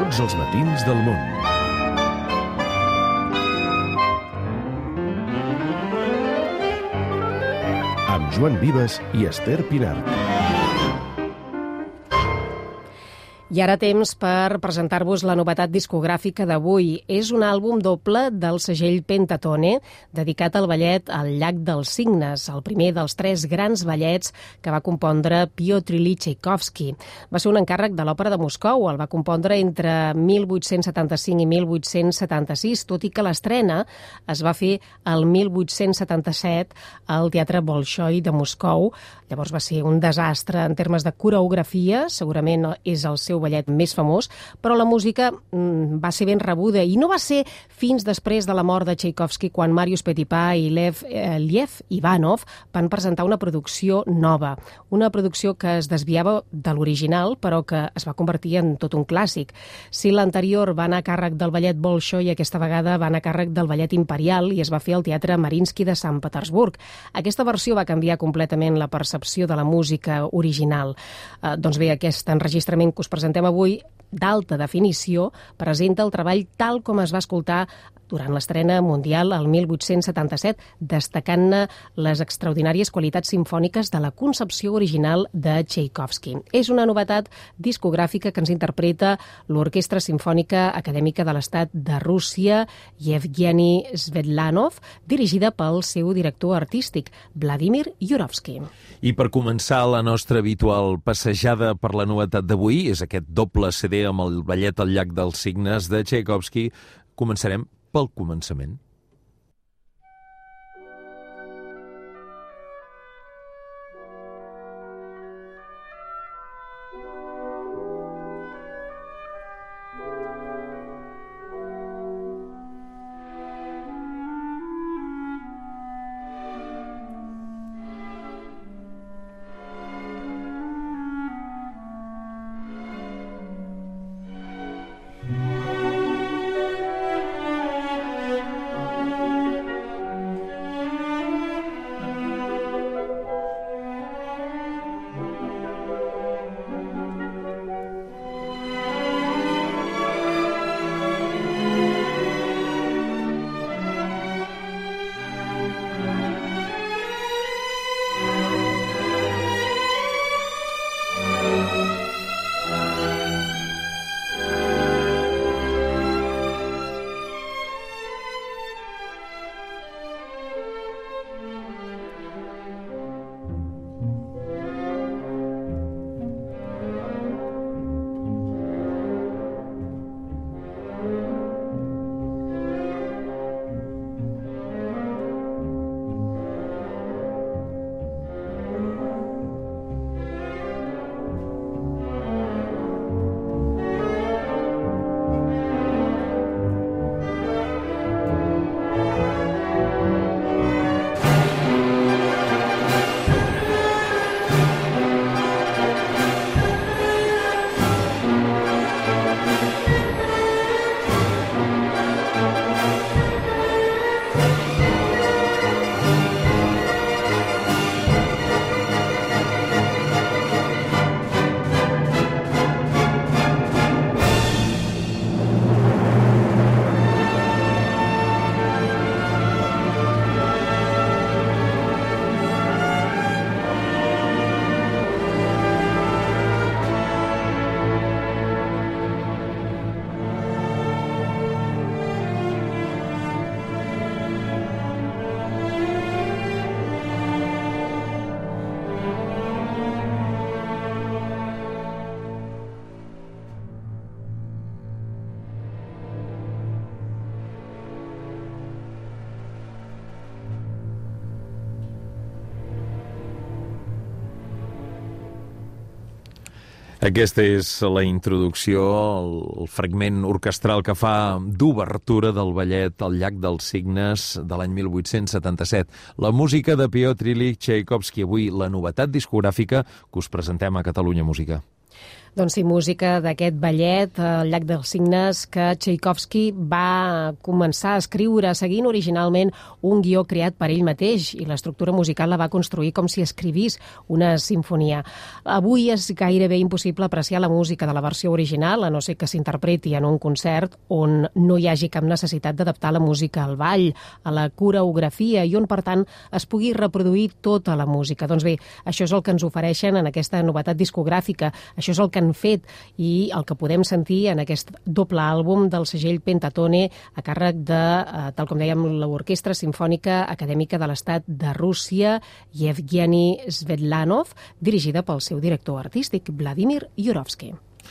Tots els matins del món. Amb Joan Vives i Esther Pinart. I ara temps per presentar-vos la novetat discogràfica d'avui. És un àlbum doble del segell Pentatone, dedicat al ballet al Llac dels Cignes, el primer dels 3 grans ballets que va compondre Piotr Ilyich Txaikovski. Va ser un encàrrec de l'Òpera de Moscou, el va compondre entre 1875 i 1876, tot i que l'estrena es va fer el 1877 al Teatre Bolxoi de Moscou. Llavors va ser un desastre en termes de coreografia, segurament és el seu ballet més famós, però la música va ser ben rebuda i no va ser fins després de la mort de Txaikovski quan Marius Petipa i Lev Ivanov van presentar una producció nova, una producció que es desviava de l'original però que es va convertir en tot un clàssic. Si l'anterior va anar a càrrec del ballet Bolxoi, aquesta vegada va anar a càrrec del ballet Imperial i es va fer al Teatre Mariinsky de Sant Petersburg. Aquesta versió va canviar completament la percepció de la música original. Doncs bé, aquest enregistrament que us presentem avui, d'alta definició, presenta el treball tal com es va escoltar durant l'estrena mundial el 1877, destacant-ne les extraordinàries qualitats simfòniques de la concepció original de Txaikovski. És una novetat discogràfica que ens interpreta l'Orquestra Simfònica Acadèmica de l'Estat de Rússia, Yevgeny Svetlanov, dirigida pel seu director artístic, Vladimir Yurovsky. I per començar la nostra habitual passejada per la novetat d'avui, és aquest doble CD amb el ballet al Llac dels Cignes de Txaikovski, començarem pel començament. Aquesta és la introducció, el fragment orquestral que fa d'obertura del ballet al Llac dels Cignes de l'any 1877. La música de Piotr Ilyich Txaikovski, avui la novetat discogràfica que us presentem a Catalunya Música. Doncs sí, música d'aquest ballet, El llac dels cignes, que Tchaikovsky va començar a escriure seguint originalment un guió creat per ell mateix, i l'estructura musical la va construir com si escrivís una sinfonia. Avui és gairebé impossible apreciar la música de la versió original, a no ser que s'interpreti en un concert on no hi hagi cap necessitat d'adaptar la música al ball, a la coreografia, i on, per tant, es pugui reproduir tota la música. Doncs bé, això és el que ens ofereixen en aquesta novetat discogràfica, això és el que han fet i el que podem sentir en aquest doble àlbum del segell Pentatone a càrrec de, tal com dèiem, l'Orquestra Simfònica Acadèmica de l'Estat de Rússia, Yevgeny Svetlanov, dirigida pel seu director artístic, Vladimir Yurovsky.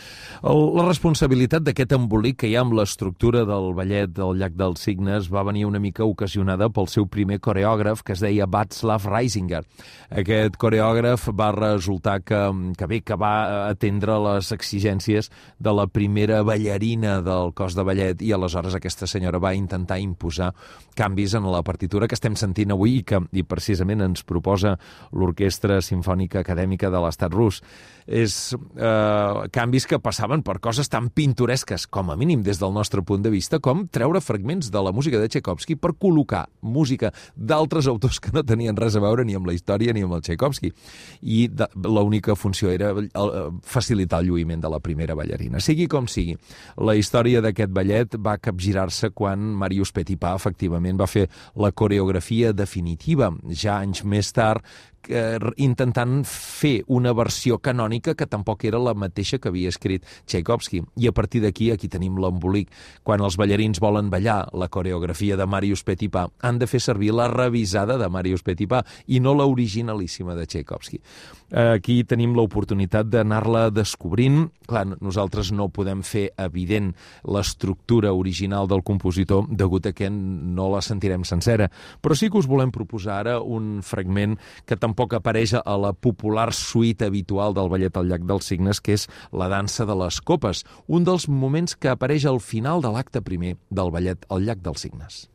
La responsabilitat d'aquest embolic que hi ha amb l'estructura del ballet del llac dels cignes va venir una mica ocasionada pel seu primer coreògraf, que es deia Václav Reisinger. Aquest coreògraf va resultar que va atendre les exigències de la primera ballarina del cos de ballet, i aleshores aquesta senyora va intentar imposar canvis en la partitura que estem sentint avui i precisament ens proposa l'Orquestra Simfònica Acadèmica de l'Estat rus. És canvis que passaven per coses tan pintoresques, com a mínim des del nostre punt de vista, com treure fragments de la música de Tchaikovsky per col·locar música d'altres autors que no tenien res a veure ni amb la història ni amb el Tchaikovsky. I l'única funció era facilitar el lluïment de la primera ballarina. Sigui com sigui, la història d'aquest ballet va capgirar-se quan Marius Petipa efectivament va fer la coreografia definitiva, ja anys més tard, intentant fer una versió canònica que tampoc era la mateixa que havia escrit Tchaikovsky. I a partir d'aquí, aquí tenim l'embolic. Quan els ballarins volen ballar la coreografia de Marius Petipa, han de fer servir la revisada de Marius Petipa i no l'originalíssima de Tchaikovsky. Aquí tenim l'oportunitat d'anar-la descobrint. Clar, nosaltres no podem fer evident l'estructura original del compositor degut a que no la sentirem sencera, però sí que us volem proposar ara un fragment que tampoc apareix a la popular suite habitual del ballet al llac dels cignes, que és la dansa de les copes, un dels moments que apareix al final de l'acte primer del ballet al llac dels cignes.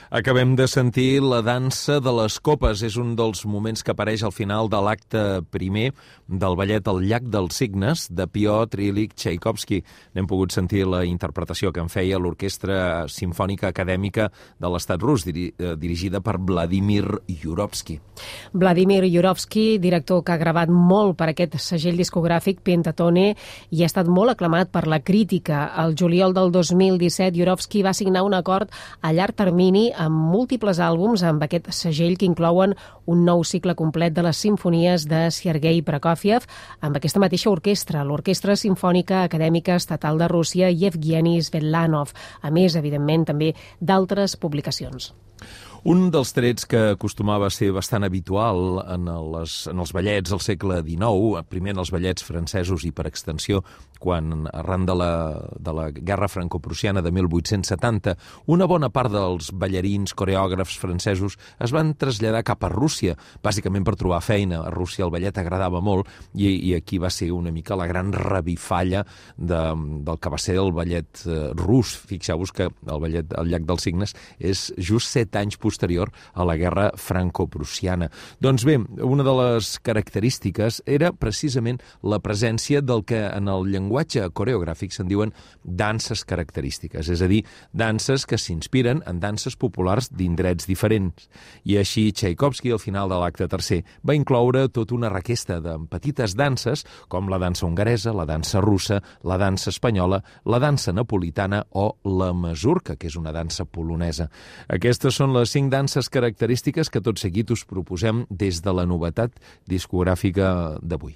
Acabem de sentir la dansa de les copes. És un dels moments que apareix al final de l'acte primer del ballet El llac dels Cignes, de Piotr Ilyich Txaikovski. N'hem pogut sentir la interpretació que en feia l'Orquestra Simfònica Acadèmica de l'Estat rus, dirigida per Vladimir Yurovsky. Vladimir Yurovsky, director que ha gravat molt per aquest segell discogràfic Pentatone i ha estat molt aclamat per la crítica. El juliol del 2017, Yurovsky va signar un acord a llarg termini amb múltiples àlbums amb aquest segell que inclouen un nou cicle complet de les simfonies de Sergei Prokofiev amb aquesta mateixa orquestra, l'Orquestra Simfònica Acadèmica Estatal de Rússia i Evgeny Svetlanov, a més, evidentment, també d'altres publicacions. Un dels trets que acostumava a ser bastant habitual en els ballets del segle XIX, primer en els ballets francesos i per extensió, quan arran de la Guerra Franco-Prussiana de 1870, una bona part dels ballarins, coreògrafs francesos es van traslladar cap a Rússia, bàsicament per trobar feina. A Rússia el ballet agradava molt i aquí va ser una mica la gran revifalla del que va ser el ballet rus. Fixeu-vos que el llac dels Cignes és just 7 anys posterior a la Guerra Franco-Prussiana. Doncs bé, una de les característiques era precisament la presència del que en el llenguatge coreogràfic se'n diuen danses característiques, és a dir, danses que s'inspiren en danses populars d'indrets diferents. I així Txaikovski, al final de l'acte tercer, va incloure tota una requesta de petites danses, com la dansa hongaresa, la dansa russa, la dansa espanyola, la dansa napolitana o la mazurka, que és una dansa polonesa. Aquestes són les 5 danses característiques que tot seguit us proposem des de la novetat discogràfica d'avui.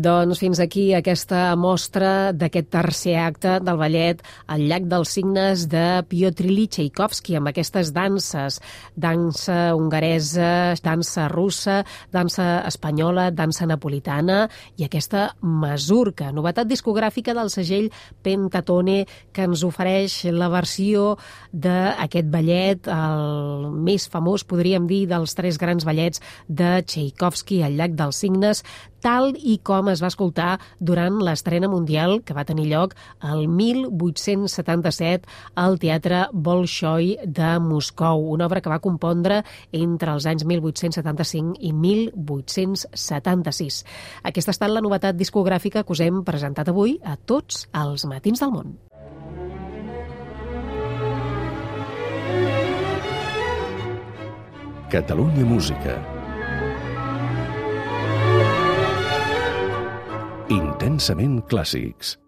Doncs fins aquí aquesta mostra d'aquest tercer acte del ballet El llac dels cignes de Piotr Ilyich Txaikovski, amb aquestes danses, dansa hongaresa, dansa russa, dansa espanyola, dansa napolitana i aquesta mazurca, novetat discogràfica del segell Pentatone, que ens ofereix la versió d'aquest ballet, el més famós, podríem dir, dels tres grans ballets de Txaikovski, El llac dels cignes, tal i com es va escoltar durant l'estrena mundial que va tenir lloc el 1877 al Teatre Bolxoi de Moscou, una obra que va compondre entre els anys 1875 i 1876. Aquesta ha estat la novetat discogràfica que us hem presentat avui a tots els Matins del Món. Catalunya Música. Intensament clàssics.